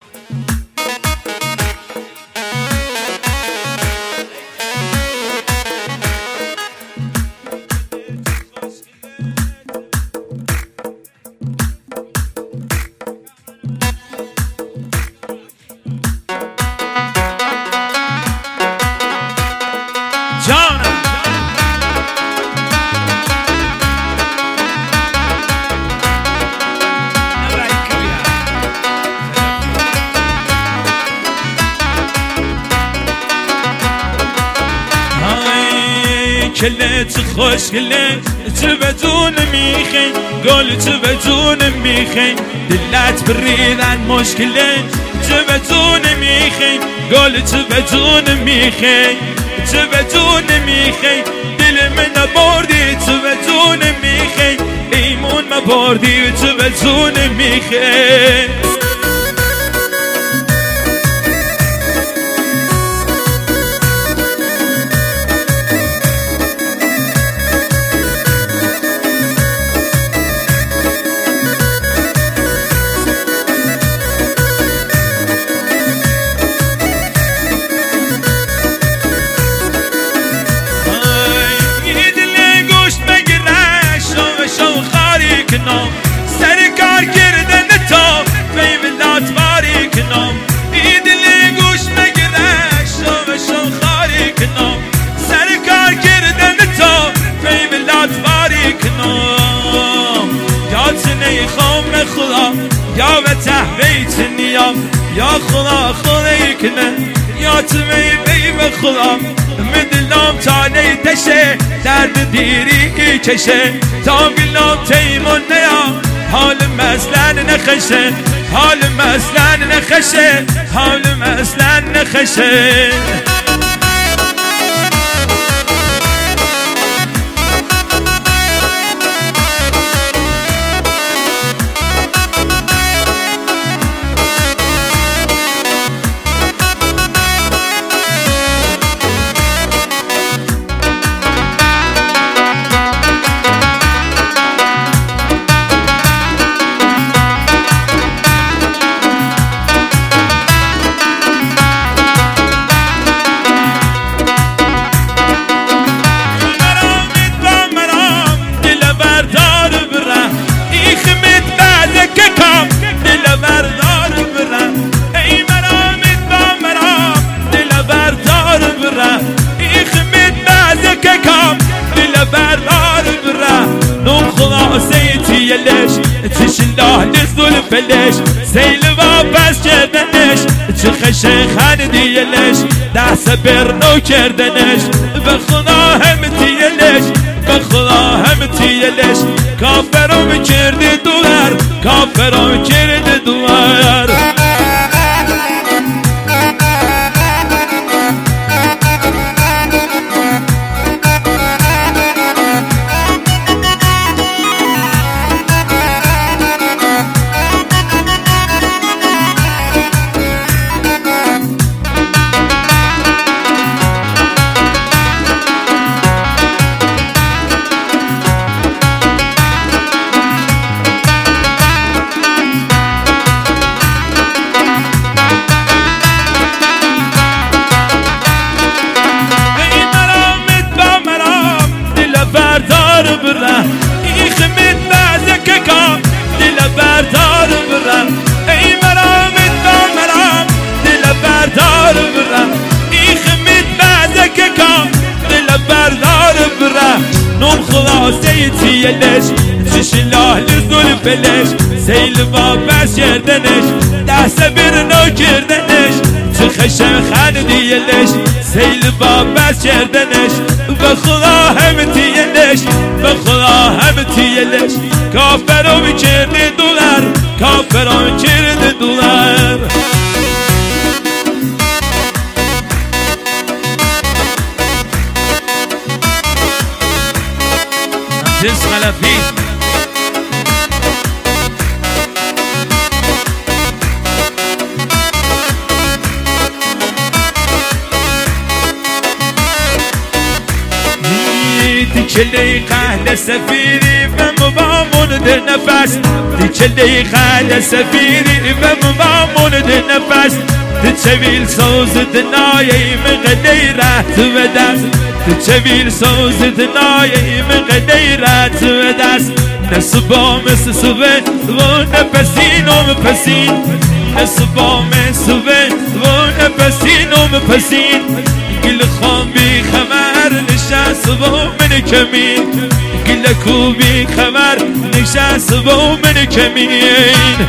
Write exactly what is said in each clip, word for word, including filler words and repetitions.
کلت خوشگله تو بدون میخین گل تو بدون میخین دلت بریدن مشکله تو بدون میخین گل تو بدون میخین تو بدون میخین دل من نبردی تو بدون میخین ایمون مبردی تو بدون میخین سر کار کردن تا میملات باری کنم این دلی گوش مگره شو شو خاری کنم سر کار کردن تا میملات باری کنم یا تنی خوم خدا یا به تحبیت نیام یا خدا خدایی کنه یا تمی بی به خدا مدلم تا نیتشه درد دیری کشه تا گلم تیمون نیام حال مثلا نخشه حال مثلا نخشه حال مثلا نخشه ليش تشلاه للظلم فليش سيل واپس کردنش چه خشن دیه ليش ده سبر نو کردنش به خدا هم تیه ليش به خدا هم تیه ليش کافرم کرده دوار کافرم کرده دوار نوم خلاصه تیه لش چشلاه لزول فلش سیل واپس کردنش ده سبر نو کردنش چه خشم خندیه لش سیل واپس کردنش به خدا هم تیه لش به خدا هم تیه لش کافرم کرده دولار کافرم کرده دولار جنس خلفی چل دقیقه لسفیری و مبامون ده نفس دی چل دقیقه لسفیری و مبامون ده نفس دی چویل سوز دنایی مقدیرت و دست دی چویل سوز دنایی مقدیرت و دست نسبام سوه و نپسین و مپسین نسبام سوه و نپسین و مپسین گل خان بی خمر نشست و من کمین گل کو بی خمر نشست و من کمین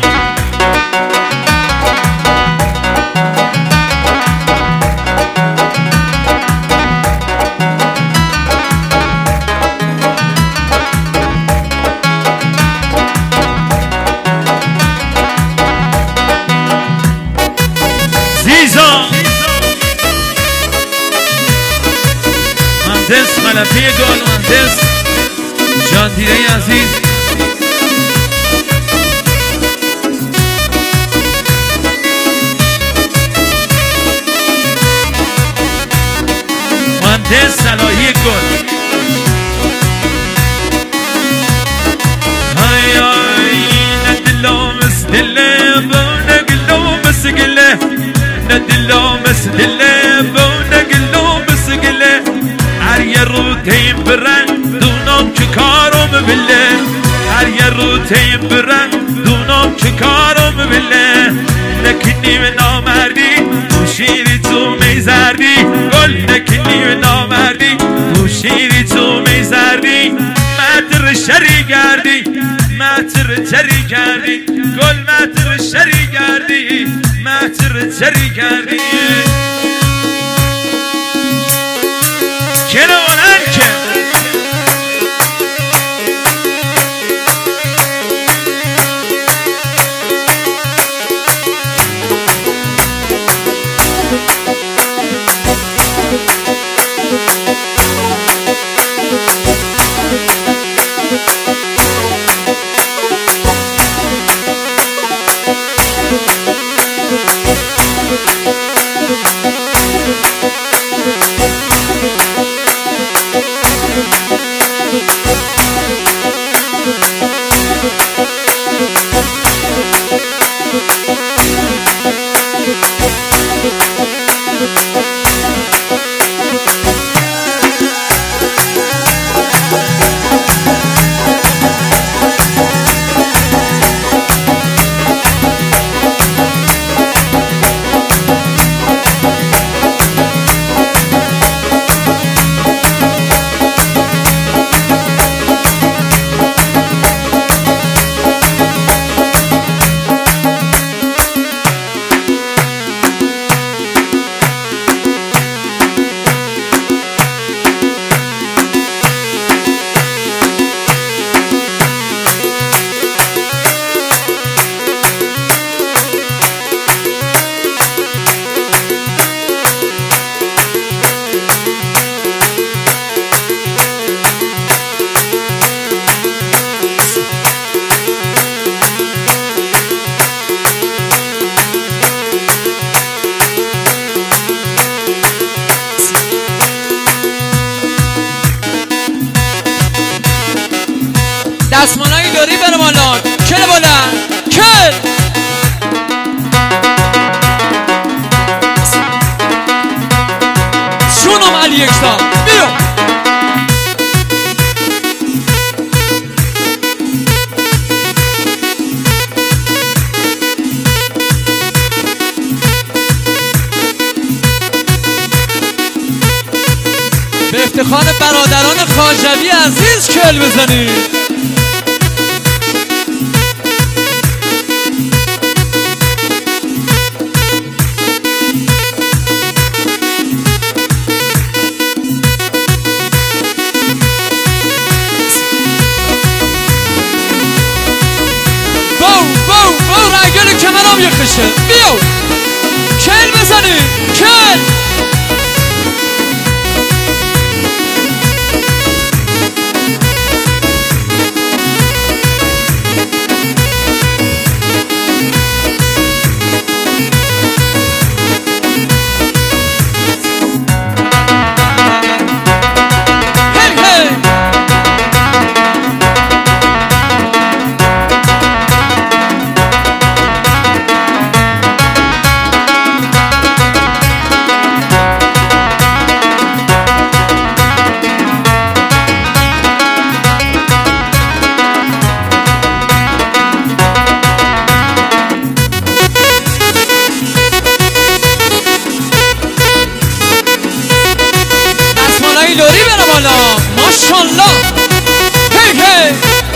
مهندس ملفی گل مهندس جان دیره عزیز مهندس صلاحی گل های های ندلو مسدله و نگلو مسگله ندلو مسدله و نگلو مسگله هر یه رو تیم برن دونم چه کارم بله هر یه رو تیم برن دونم چه کارم بله نکنی و نامردی تو شیری تو میزردی گل نکنی و نامردی تو شیری تو میزردی متر شری گردی متر چری گردی گل متر شری گردی متر چری گردی چرا ولن که دستمانایی داری بره بالا کل بلند کل شونم علی یکتا بیا به افتخار برادران خواجوی عزیز کل بزنید. کمرام یخشه بیو کل بزنی کل هی هی ماشاءالله. هی هی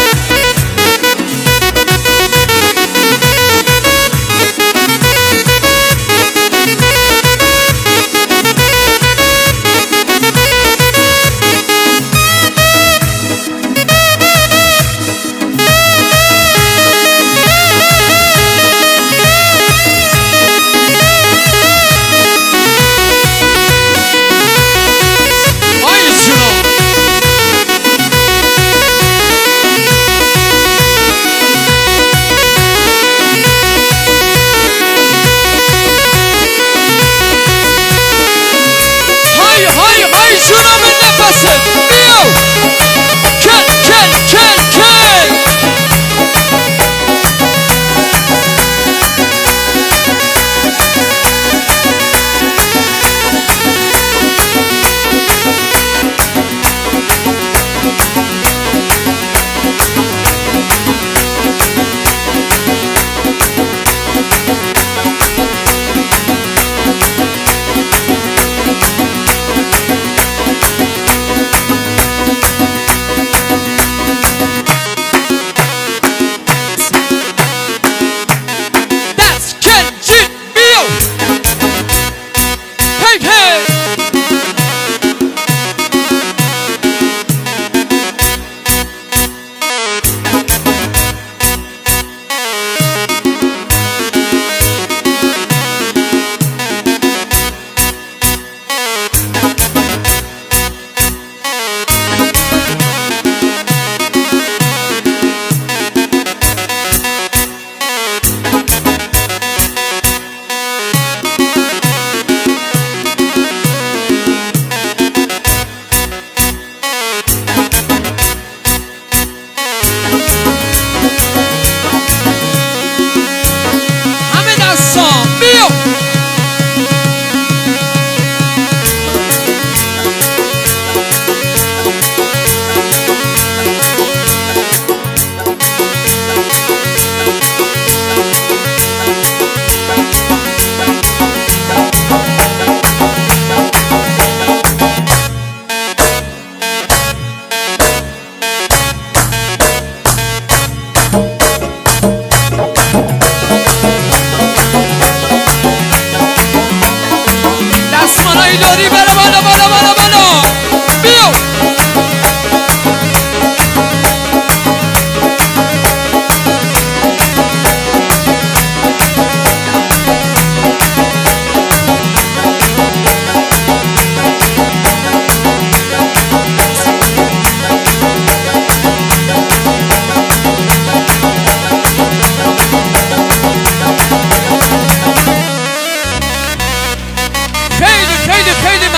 داری بره بالا بالا بالا بالا بیو.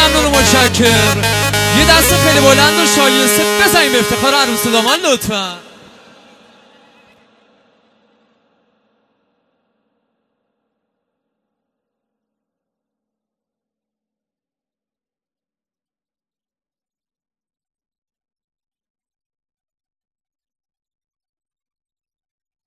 یه دست خیلی بلند و شایسته بزنیم به افتخار عروس دامان لطفا.